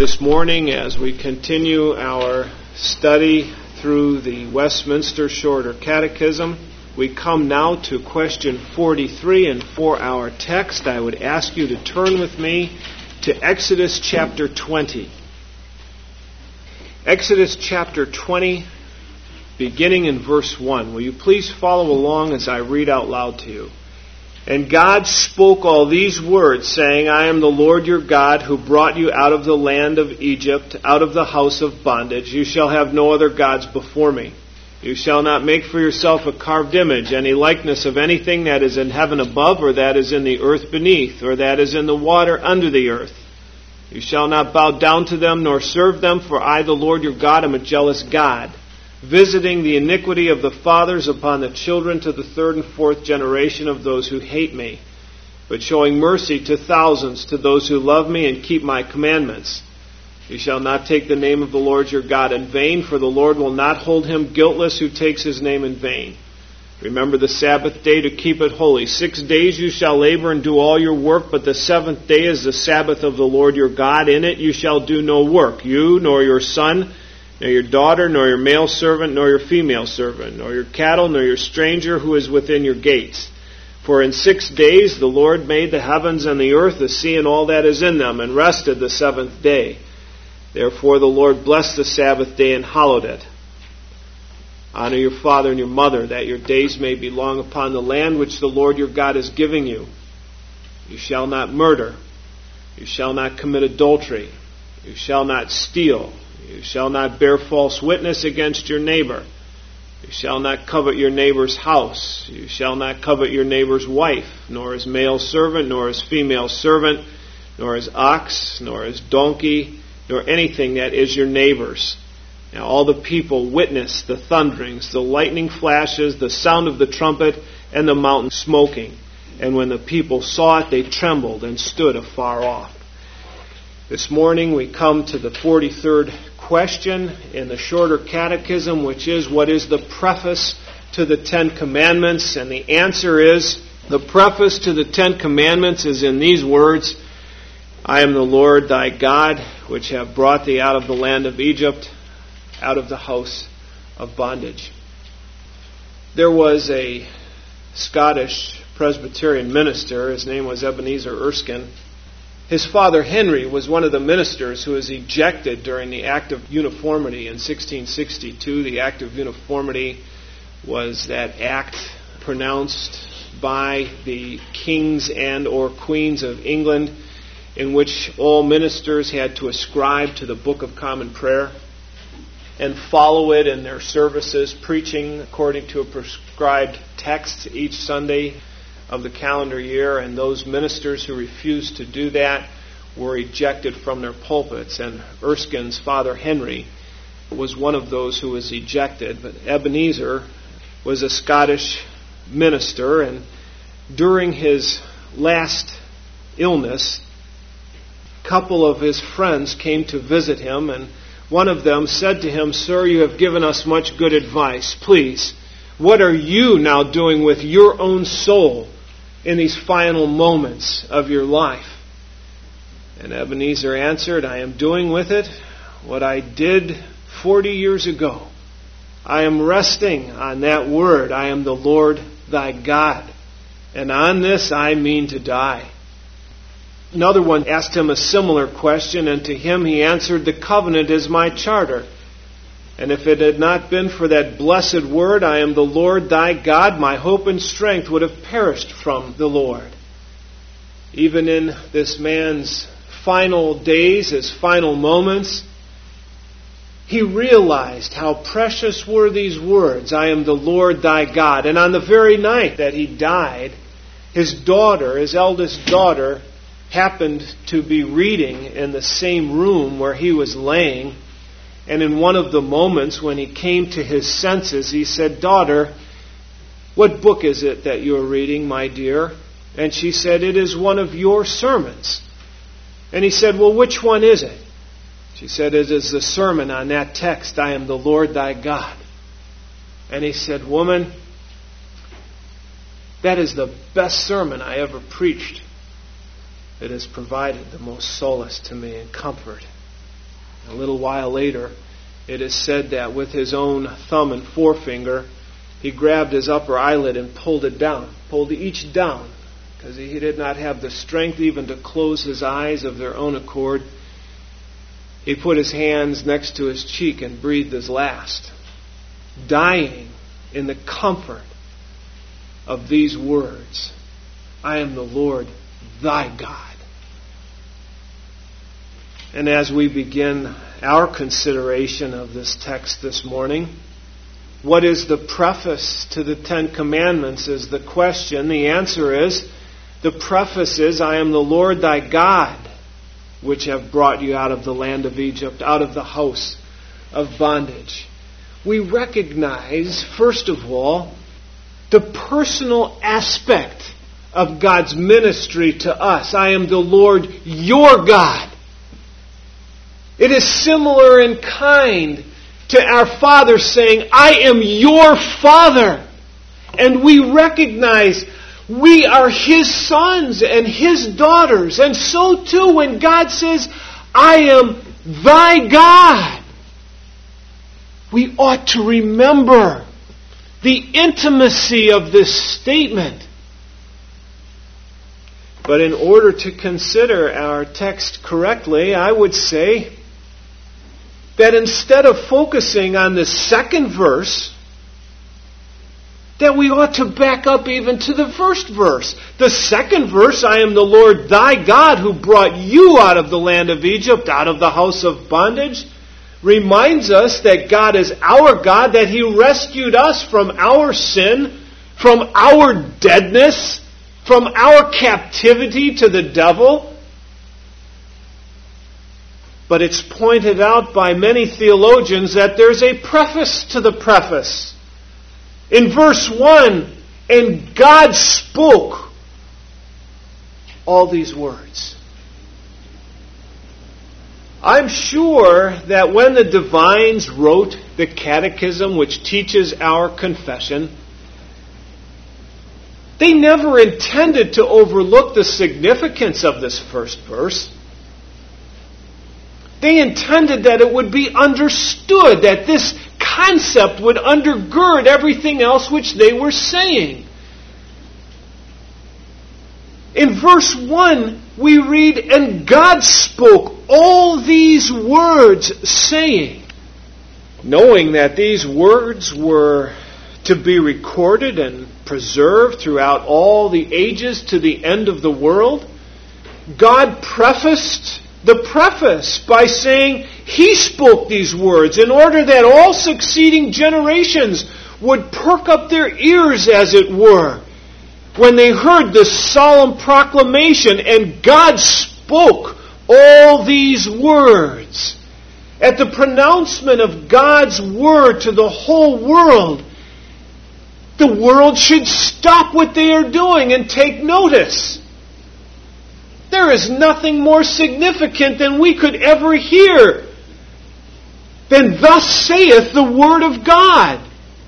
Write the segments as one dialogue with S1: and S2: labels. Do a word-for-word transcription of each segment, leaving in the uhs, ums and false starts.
S1: This morning, as we continue our study through the Westminster Shorter Catechism, we come now to question forty-three, and for our text I would ask you to turn with me to Exodus chapter twenty. Exodus chapter twenty, beginning in verse one. Will you please follow along as I read out loud to you? And God spoke all these words, saying, I am the Lord your God, who brought you out of the land of Egypt, out of the house of bondage. You shall have no other gods before me. You shall not make for yourself a carved image, any likeness of anything that is in heaven above, or that is in the earth beneath, or that is in the water under the earth. You shall not bow down to them, nor serve them, for I, the Lord your God, am a jealous God, visiting the iniquity of the fathers upon the children to the third and fourth generation of those who hate me, but showing mercy to thousands, to those who love me and keep my commandments. You shall not take the name of the Lord your God in vain, for the Lord will not hold him guiltless who takes his name in vain. Remember the Sabbath day to keep it holy. Six days you shall labor and do all your work, but the seventh day is the Sabbath of the Lord your God. In it you shall do no work, you, nor your son, nor your daughter, nor your male servant, nor your female servant, nor your cattle, nor your stranger who is within your gates. For in six days the Lord made the heavens and the earth, the sea, and all that is in them, and rested the seventh day. Therefore the Lord blessed the Sabbath day and hallowed it. Honor your father and your mother, that your days may be long upon the land which the Lord your God is giving you. You shall not murder. You shall not commit adultery. You shall not steal. You shall not bear false witness against your neighbor. You shall not covet your neighbor's house. You shall not covet your neighbor's wife, nor his male servant, nor his female servant, nor his ox, nor his donkey, nor anything that is your neighbor's. Now all the people witnessed the thunderings, the lightning flashes, the sound of the trumpet, and the mountain smoking. And when the people saw it, they trembled and stood afar off. This morning we come to the forty-third question in the Shorter Catechism, which is, what is the preface to the Ten Commandments? And the answer is, the preface to the Ten Commandments is in these words, I am the Lord thy God, which have brought thee out of the land of Egypt, out of the house of bondage. There was a Scottish Presbyterian minister. His name was Ebenezer Erskine. His father, Henry, was one of the ministers who was ejected during the Act of Uniformity in sixteen sixty-two. The Act of Uniformity was that act pronounced by the kings and or queens of England in which all ministers had to ascribe to the Book of Common Prayer and follow it in their services, preaching according to a prescribed text each Sunday of the calendar year, and those ministers who refused to do that were ejected from their pulpits. And Erskine's father, Henry, was one of those who was ejected. But Ebenezer was a Scottish minister, and during his last illness, a couple of his friends came to visit him, and one of them said to him, Sir, you have given us much good advice. Please, what are you now doing with your own soul in these final moments of your life? And Ebenezer answered, I am doing with it what I did forty years ago. I am resting on that word, I am the Lord thy God. And on this I mean to die. Another one asked him a similar question, and to him he answered, the covenant is my charter. And if it had not been for that blessed word, I am the Lord thy God, my hope and strength would have perished from the Lord. Even in this man's final days, his final moments, he realized how precious were these words, I am the Lord thy God. And on the very night that he died, his daughter, his eldest daughter, happened to be reading in the same room where he was laying. And in one of the moments when he came to his senses, he said, Daughter, what book is it that you are reading, my dear? And she said, it is one of your sermons. And he said, well, which one is it? She said, it is the sermon on that text, I am the Lord thy God. And he said, Woman, that is the best sermon I ever preached. It has provided the most solace to me and comfort A little while later, it is said that with his own thumb and forefinger, he grabbed his upper eyelid and pulled it down, pulled each down, because he did not have the strength even to close his eyes of their own accord. He put his hands next to his cheek and breathed his last, dying in the comfort of these words, I am the Lord thy God. And as we begin our consideration of this text this morning, what is the preface to the Ten Commandments is the question. The answer is, the preface is, I am the Lord thy God, which have brought you out of the land of Egypt, out of the house of bondage. We recognize, first of all, the personal aspect of God's ministry to us. I am the Lord your God. It is similar in kind to our Father saying, I am your Father. And we recognize we are His sons and His daughters. And so too when God says, I am thy God, we ought to remember the intimacy of this statement. But in order to consider our text correctly, I would say that instead of focusing on the second verse, that we ought to back up even to the first verse. The second verse, I am the Lord thy God who brought you out of the land of Egypt, out of the house of bondage, reminds us that God is our God, that He rescued us from our sin, from our deadness, from our captivity to the devil. But it's pointed out by many theologians that there's a preface to the preface. In verse one, and God spoke all these words. I'm sure that when the divines wrote the catechism which teaches our confession, they never intended to overlook the significance of this first verse. They intended that it would be understood, that this concept would undergird everything else which they were saying. In verse one, we read, and God spoke all these words, saying, knowing that these words were to be recorded and preserved throughout all the ages to the end of the world, God prefaced the preface by saying He spoke these words in order that all succeeding generations would perk up their ears, as it were, when they heard the solemn proclamation, and God spoke all these words. At the pronouncement of God's word to the whole world, the world should stop what they are doing and take notice. There is nothing more significant than we could ever hear than thus saith the Word of God.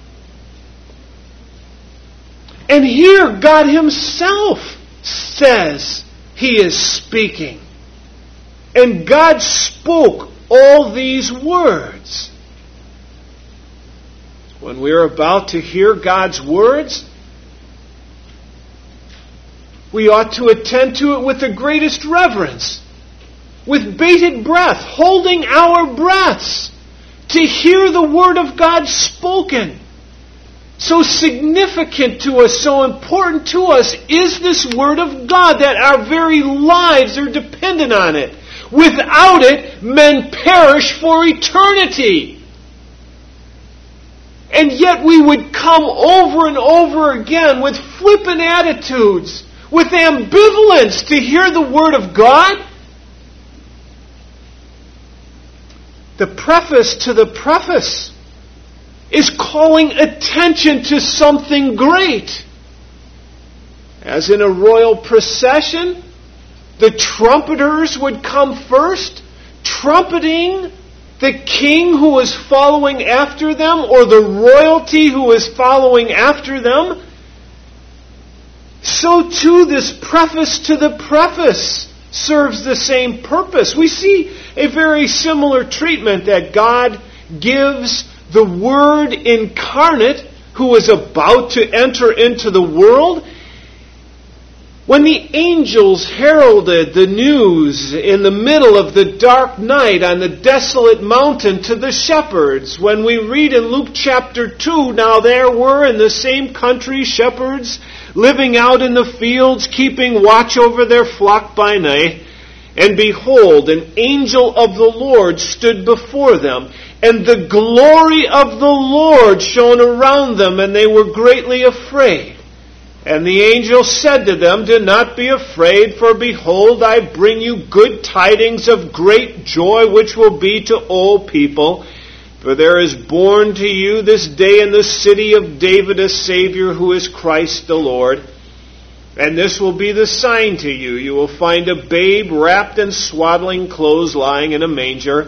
S1: And here God Himself says He is speaking. And God spoke all these words. When we are about to hear God's words, we ought to attend to it with the greatest reverence, with bated breath, holding our breaths, to hear the Word of God spoken. So significant to us, so important to us is this Word of God that our very lives are dependent on it. Without it, men perish for eternity. And yet we would come over and over again with flippant attitudes, with ambivalence to hear the Word of God. The preface to the preface is calling attention to something great. As in a royal procession, the trumpeters would come first, trumpeting the king who was following after them, or the royalty who was following after them. So too this preface to the preface serves the same purpose. We see a very similar treatment that God gives the Word incarnate who is about to enter into the world. When the angels heralded the news in the middle of the dark night on the desolate mountain to the shepherds, when we read in Luke chapter two, now there were in the same country shepherds living out in the fields, keeping watch over their flock by night, and behold, an angel of the Lord stood before them, and the glory of the Lord shone around them, and they were greatly afraid. And the angel said to them, do not be afraid, for behold, I bring you good tidings of great joy, which will be to all people. For there is born to you this day in the city of David a Savior, who is Christ the Lord. And this will be the sign to you. You will find a babe wrapped in swaddling clothes lying in a manger.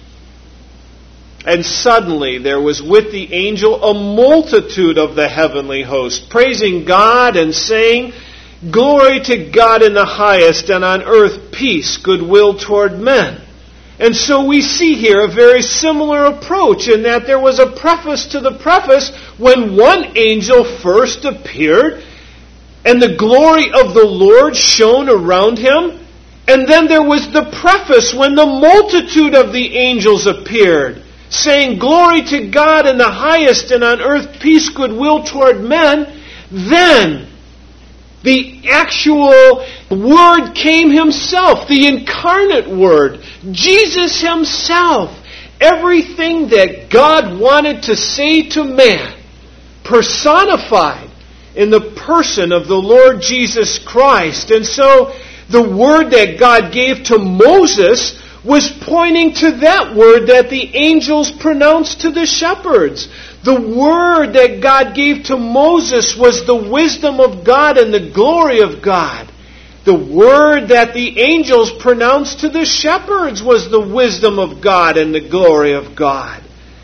S1: And suddenly there was with the angel a multitude of the heavenly host, praising God and saying, glory to God in the highest, and on earth peace, goodwill toward men. And so we see here a very similar approach in that there was a preface to the preface when one angel first appeared, and the glory of the Lord shone around him. And then there was the preface when the multitude of the angels appeared, saying, glory to God in the highest, and on earth peace, goodwill toward men. Then the actual Word came Himself, the incarnate Word, Jesus Himself. Everything that God wanted to say to man, personified in the person of the Lord Jesus Christ. And so the Word that God gave to Moses was pointing to that word that the angels pronounced to the shepherds. The word that God gave to Moses was the wisdom of God and the glory of God. The word that the angels pronounced to the shepherds was the wisdom of God and the glory of God.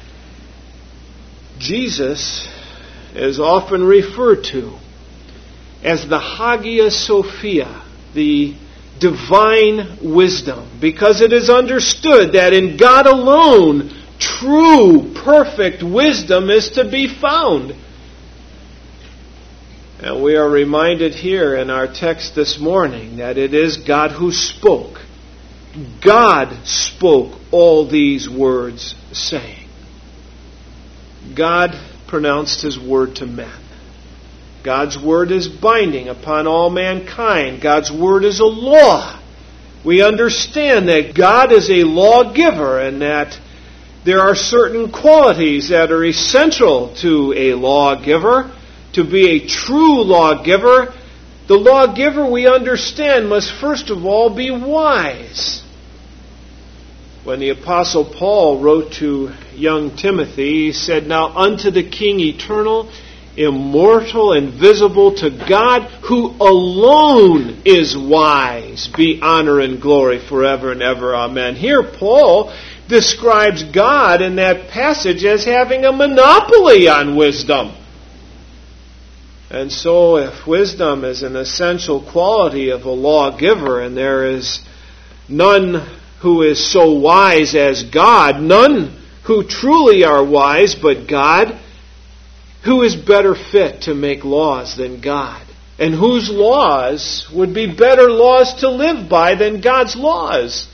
S1: Jesus is often referred to as the Hagia Sophia, the divine wisdom, because it is understood that in God alone true, perfect wisdom is to be found. And we are reminded here in our text this morning that it is God who spoke. God spoke all these words, saying. God pronounced His word to men. God's word is binding upon all mankind. God's word is a law. We understand that God is a lawgiver and that there are certain qualities that are essential to a lawgiver. To be a true lawgiver, the lawgiver, we understand, must first of all be wise. When the Apostle Paul wrote to young Timothy, he said, now unto the King eternal, immortal, invisible, to God who alone is wise, be honor and glory forever and ever. Amen. Here Paul describes God in that passage as having a monopoly on wisdom. And so if wisdom is an essential quality of a lawgiver, and there is none who is so wise as God, none who truly are wise but God, who is better fit to make laws than God? And whose laws would be better laws to live by than God's laws?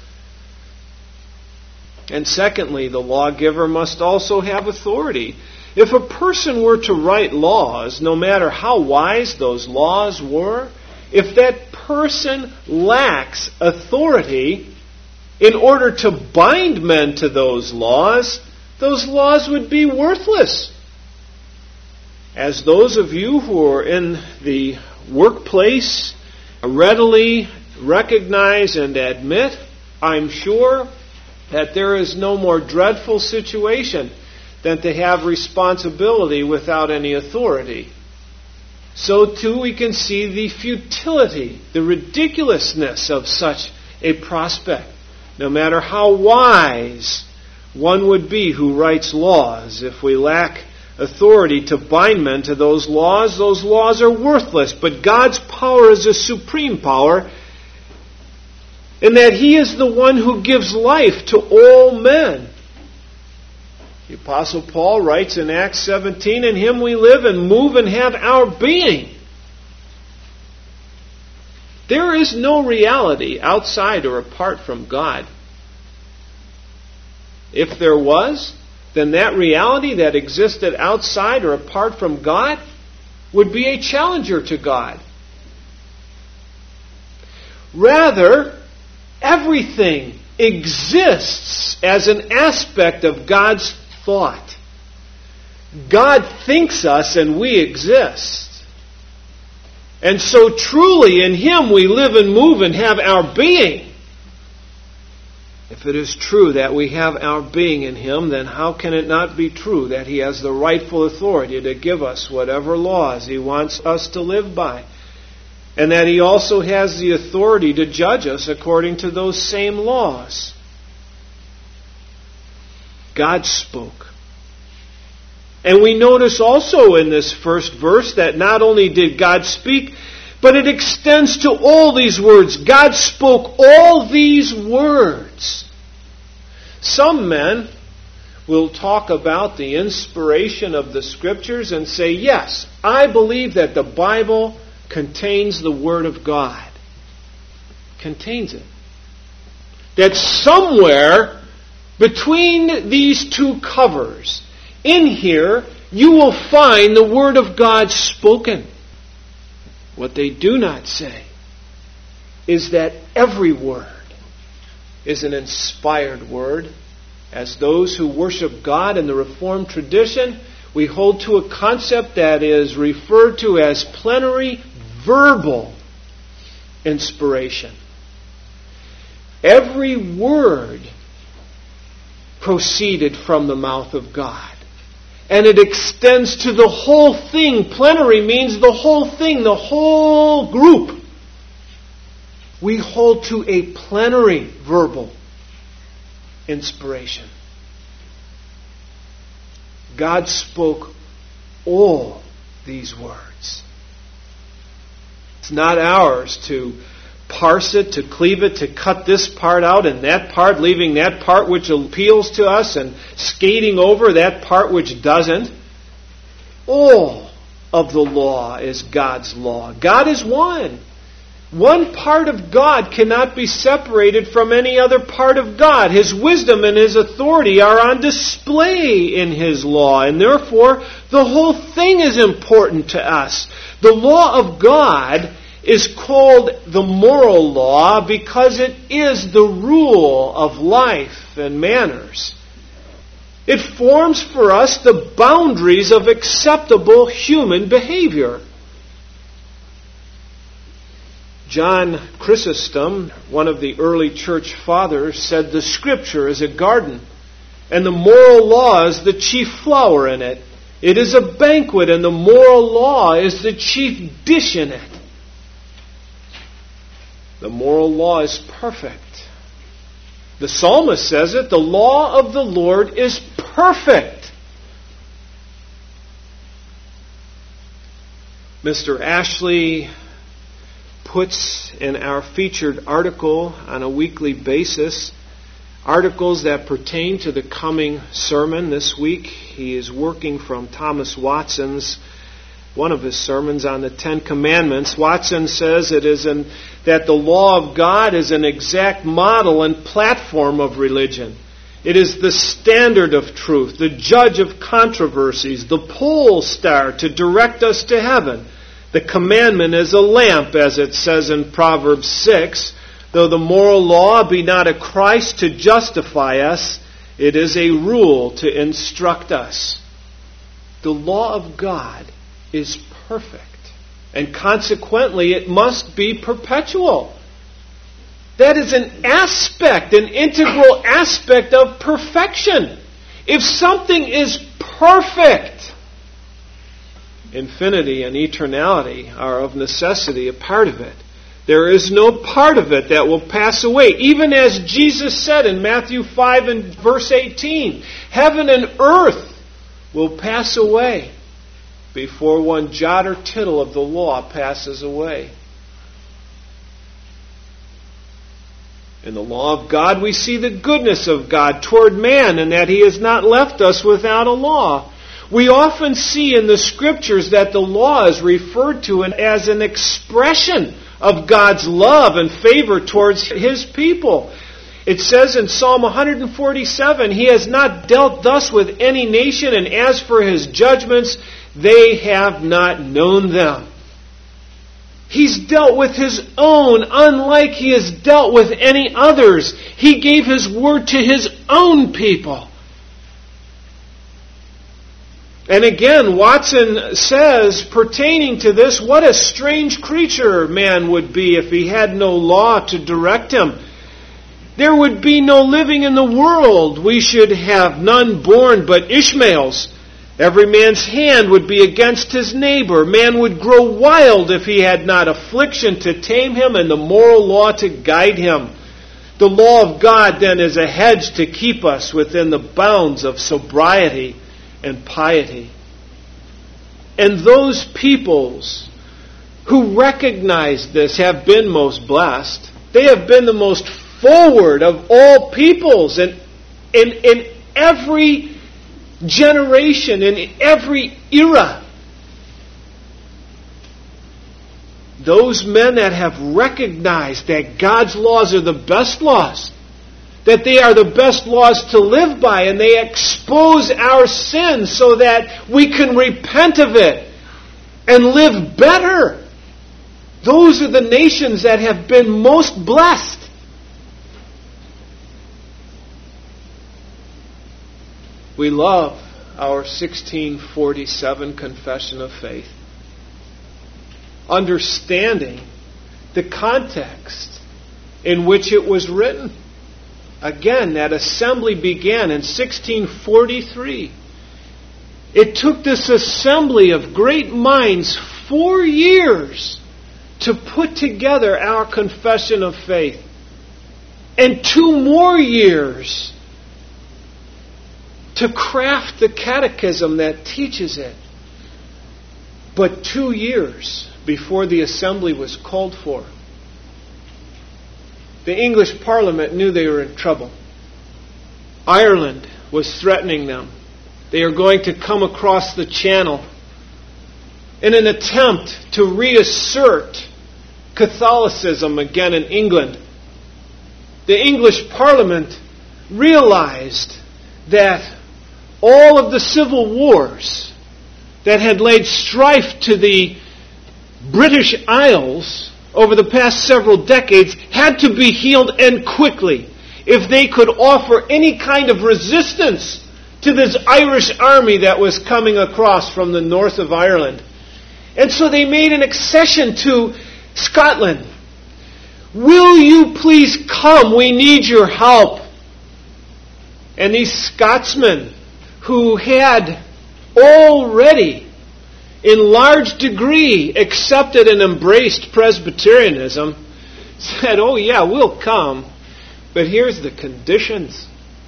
S1: And secondly, the lawgiver must also have authority. If a person were to write laws, no matter how wise those laws were, if that person lacks authority in order to bind men to those laws, those laws would be worthless. As those of you who are in the workplace readily recognize and admit, I'm sure that there is no more dreadful situation than to have responsibility without any authority. So too we can see the futility, the ridiculousness of such a prospect. No matter how wise one would be who writes laws, if we lack authority to bind men to those laws, those laws are worthless. But God's power is a supreme power. and that He is the one who gives life to all men. The Apostle Paul writes in Acts seventeen, "In Him we live and move and have our being." There is no reality outside or apart from God. If there was, then that reality that existed outside or apart from God would be a challenger to God. Rather, everything exists as an aspect of God's thought. God thinks us and we exist. And so truly in Him we live and move and have our being. If it is true that we have our being in Him, then how can it not be true that He has the rightful authority to give us whatever laws He wants us to live by? And that He also has the authority to judge us according to those same laws. God spoke. And we notice also in this first verse that not only did God speak, but it extends to all these words. God spoke all these words. Some men will talk about the inspiration of the Scriptures and say, yes, I believe that the Bible contains the Word of God. Contains it. That somewhere between these two covers, in here, you will find the Word of God spoken. What they do not say is that every word is an inspired word. As those who worship God in the Reformed tradition, we hold to a concept that is referred to as plenary verbal inspiration. Every word proceeded from the mouth of God. And it extends to the whole thing. Plenary means the whole thing, the whole group. We hold to a plenary verbal inspiration. God spoke all these words. It's not ours to parse it, to cleave it, to cut this part out and that part, leaving that part which appeals to us and skating over that part which doesn't. All of the law is God's law. God is one. One part of God cannot be separated from any other part of God. His wisdom and His authority are on display in His law, and therefore the whole thing is important to us. The law of God is called the moral law because it is the rule of life and manners. It forms for us the boundaries of acceptable human behavior. John Chrysostom, one of the early church fathers, said the Scripture is a garden, and the moral law is the chief flower in it. It is a banquet, and the moral law is the chief dish in it. The moral law is perfect. The psalmist says it, the law of the Lord is perfect. Mister Ashley puts in our featured article on a weekly basis articles that pertain to the coming sermon this week. He is working from Thomas Watson's, one of his sermons on the Ten Commandments. Watson says it is an, that the law of God is an exact model and platform of religion. It is the standard of truth, the judge of controversies, the pole star to direct us to heaven. The commandment is a lamp, as it says in Proverbs six. Though the moral law be not a Christ to justify us, it is a rule to instruct us. The law of God is perfect, and consequently it must be perpetual. That is an aspect, an integral aspect of perfection. If something is perfect, infinity and eternality are of necessity a part of it. There is no part of it that will pass away. Even as Jesus said in Matthew five and verse eighteen, heaven and earth will pass away before one jot or tittle of the law passes away. In the law of God we see the goodness of God toward man, and that He has not left us without a law. We often see in the Scriptures that the law is referred to as an expression of God's love and favor towards His people. It says in Psalm one forty-seven, He has not dealt thus with any nation, and as for His judgments, they have not known them. He's dealt with His own, unlike He has dealt with any others. He gave His word to His own people. And again, Watson says, pertaining to this, what a strange creature man would be if he had no law to direct him. There would be no living in the world. We should have none born but Ishmaels. Every man's hand would be against his neighbor. Man would grow wild if he had not affliction to tame him and the moral law to guide him. The law of God then is a hedge to keep us within the bounds of sobriety and piety. And those peoples who recognize this have been most blessed. They have been the most forward of all peoples. And in, in every generation, in every era, those men that have recognized that God's laws are the best laws, that they are the best laws to live by, and they expose our sins so that we can repent of it and live better. Those are the nations that have been most blessed. We love our sixteen forty-seven Confession of Faith, understanding the context in which it was written. Again, that assembly began in sixteen forty-three. It took this assembly of great minds four years to put together our confession of faith, and two more years to craft the catechism that teaches it. But two years before the assembly was called for, the English Parliament knew they were in trouble. Ireland was threatening them. They are going to come across the Channel in an attempt to reassert Catholicism again in England. The English Parliament realized that all of the civil wars that had laid strife to the British Isles over the past several decades had to be healed, and quickly, if they could offer any kind of resistance to this Irish army that was coming across from the north of Ireland. And so they made an accession to Scotland. Will you please come? We need your help. And these Scotsmen, who had already in large degree accepted and embraced Presbyterianism, said, oh yeah, we'll come, but here's the conditions.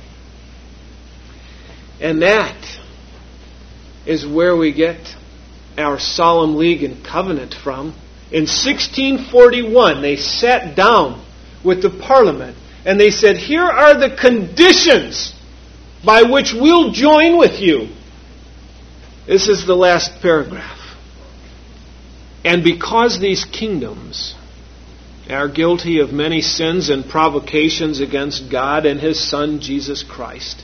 S1: And that is where we get our solemn league and covenant from. In sixteen forty-one, they sat down with the Parliament and they said, here are the conditions by which we'll join with you. This is the last paragraph. And because these kingdoms are guilty of many sins and provocations against God and His Son, Jesus Christ,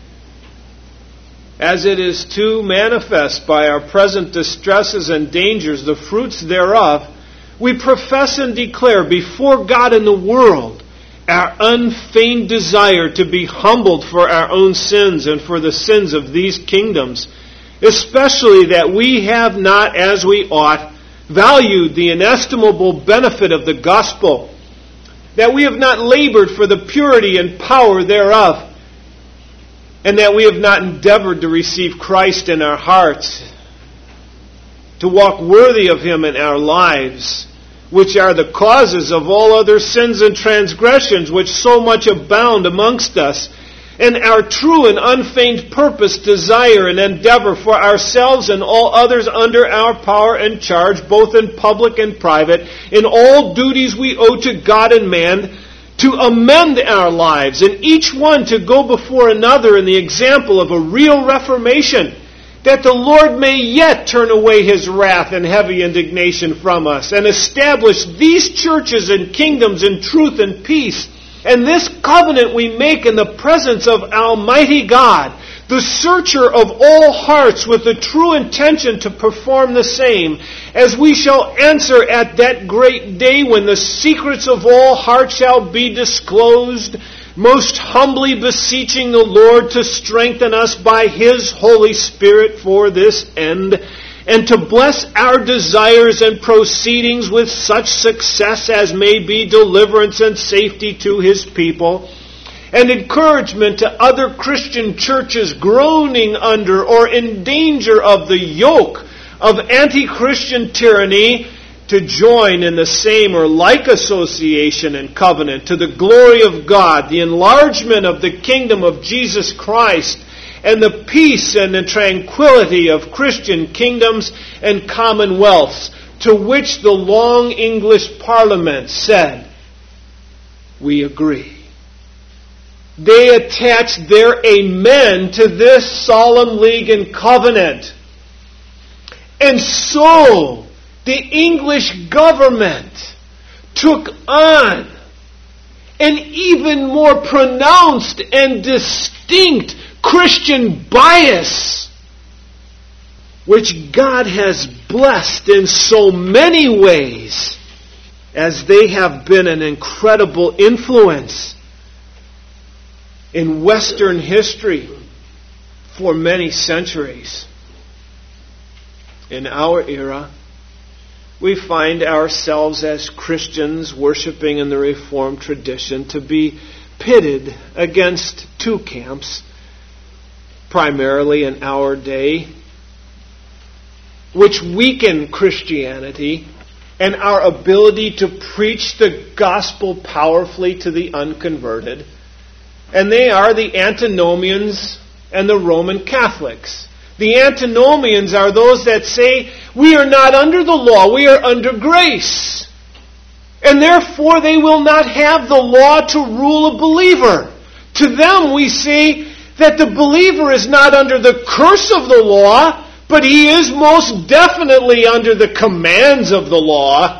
S1: as it is too manifest by our present distresses and dangers, the fruits thereof, we profess and declare before God and the world our unfeigned desire to be humbled for our own sins and for the sins of these kingdoms, especially that we have not, as we ought, valued the inestimable benefit of the gospel, that we have not labored for the purity and power thereof, and that we have not endeavored to receive Christ in our hearts, to walk worthy of Him in our lives, which are the causes of all other sins and transgressions which so much abound amongst us, and our true and unfeigned purpose, desire, and endeavor for ourselves and all others under our power and charge, both in public and private, in all duties we owe to God and man, to amend our lives, and each one to go before another in the example of a real reformation, that the Lord may yet turn away His wrath and heavy indignation from us, and establish these churches and kingdoms in truth and peace. And this covenant we make in the presence of Almighty God, the searcher of all hearts, with the true intention to perform the same, as we shall answer at that great day when the secrets of all hearts shall be disclosed, most humbly beseeching the Lord to strengthen us by His Holy Spirit for this end, and to bless our desires and proceedings with such success as may be deliverance and safety to His people, and encouragement to other Christian churches groaning under or in danger of the yoke of anti-Christian tyranny to join in the same or like association and covenant to the glory of God, the enlargement of the kingdom of Jesus Christ, and the peace and the tranquility of Christian kingdoms and commonwealths, to which the long English Parliament said, "We agree." They attached their amen to this solemn league and covenant. And so, the English government took on an even more pronounced and distinct Christian bias, which God has blessed in so many ways, as they have been an incredible influence in Western history for many centuries. In our era, we find ourselves as Christians worshiping in the Reformed tradition to be pitted against two camps, primarily in our day, which weaken Christianity and our ability to preach the gospel powerfully to the unconverted. And they are the Antinomians and the Roman Catholics. The Antinomians are those that say, we are not under the law, we are under grace. And therefore they will not have the law to rule a believer. To them we say that the believer is not under the curse of the law, but he is most definitely under the commands of the law.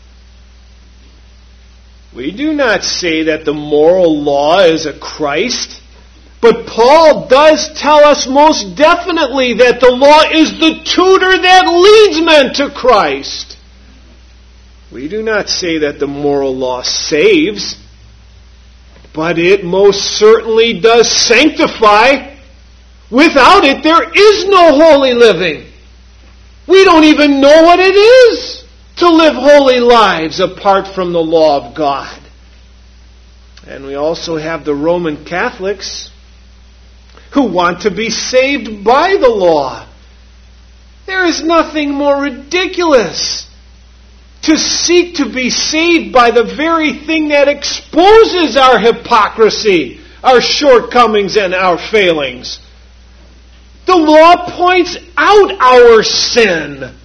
S1: We do not say that the moral law is a Christ, but Paul does tell us most definitely that the law is the tutor that leads men to Christ. We do not say that the moral law saves, but it most certainly does sanctify. Without it, there is no holy living. We don't even know what it is to live holy lives apart from the law of God. And we also have the Roman Catholics who want to be saved by the law. There is nothing more ridiculous to seek to be saved by the very thing that exposes our hypocrisy, our shortcomings, and our failings. The law points out our sin.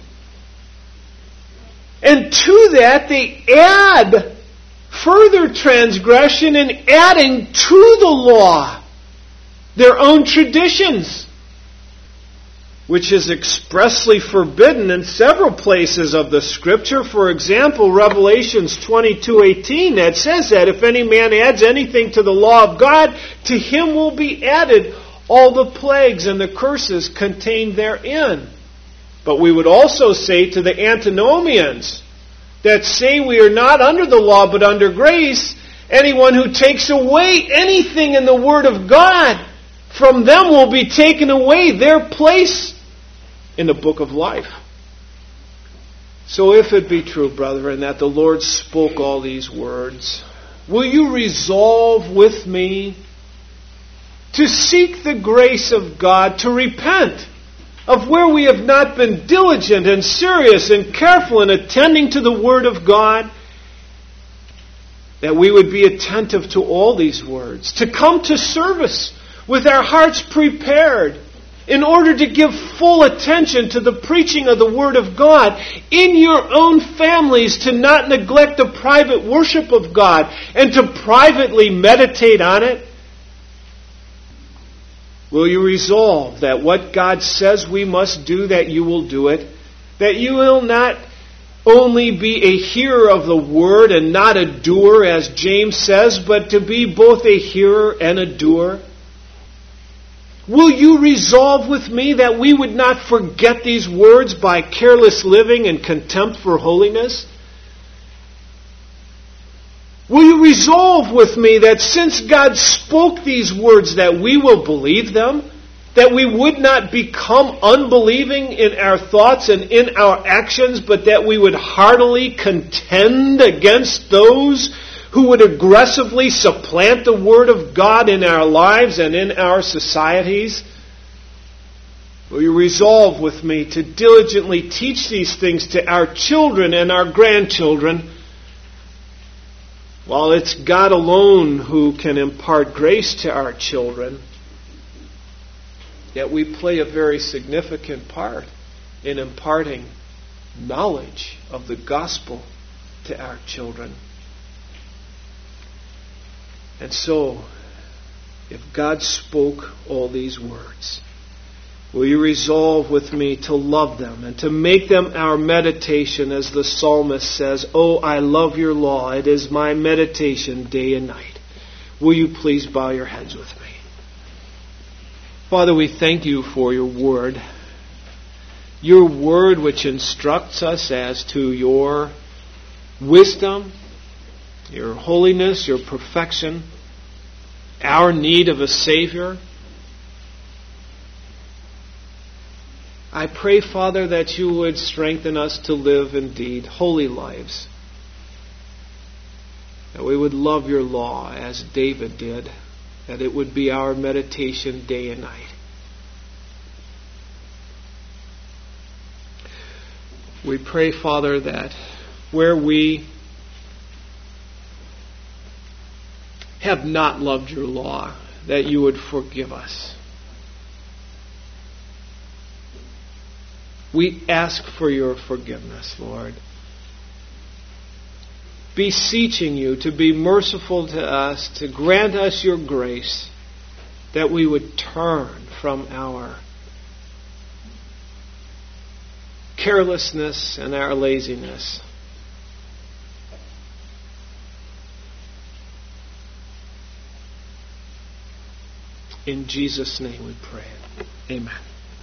S1: And to that they add further transgression in adding to the law their own traditions, which is expressly forbidden in several places of the Scripture. For example, Revelations twenty-two eighteen, that says that if any man adds anything to the law of God, to him will be added all the plagues and the curses contained therein. But we would also say to the Antinomians that say we are not under the law but under grace, anyone who takes away anything in the Word of God, from them will be taken away their place in the book of life. So if it be true, brethren, that the Lord spoke all these words, will you resolve with me to seek the grace of God, to repent of where we have not been diligent and serious and careful in attending to the Word of God, that we would be attentive to all these words, to come to service with our hearts prepared, in order to give full attention to the preaching of the Word of God in your own families, to not neglect the private worship of God and to privately meditate on it? Will you resolve that what God says we must do, that you will do it, that you will not only be a hearer of the Word and not a doer, as James says, but to be both a hearer and a doer? Will you resolve with me that we would not forget these words by careless living and contempt for holiness? Will you resolve with me that since God spoke these words, that we will believe them, that we would not become unbelieving in our thoughts and in our actions, but that we would heartily contend against those who would aggressively supplant the Word of God in our lives and in our societies? Will you resolve with me to diligently teach these things to our children and our grandchildren, while it's God alone who can impart grace to our children, yet we play a very significant part in imparting knowledge of the gospel to our children. And so, if God spoke all these words, will you resolve with me to love them and to make them our meditation, as the psalmist says, "Oh, I love your law. It is my meditation day and night." Will you please bow your heads with me? Father, we thank you for your word. Your word which instructs us as to your wisdom, your holiness, your perfection, our need of a Savior. I pray, Father, that you would strengthen us to live indeed holy lives, that we would love your law as David did, that it would be our meditation day and night. We pray, Father, that where we have not loved your law, that you would forgive us. We ask for your forgiveness, Lord, beseeching you to be merciful to us, to grant us your grace, that we would turn from our carelessness and our laziness. In Jesus' name we pray. Amen.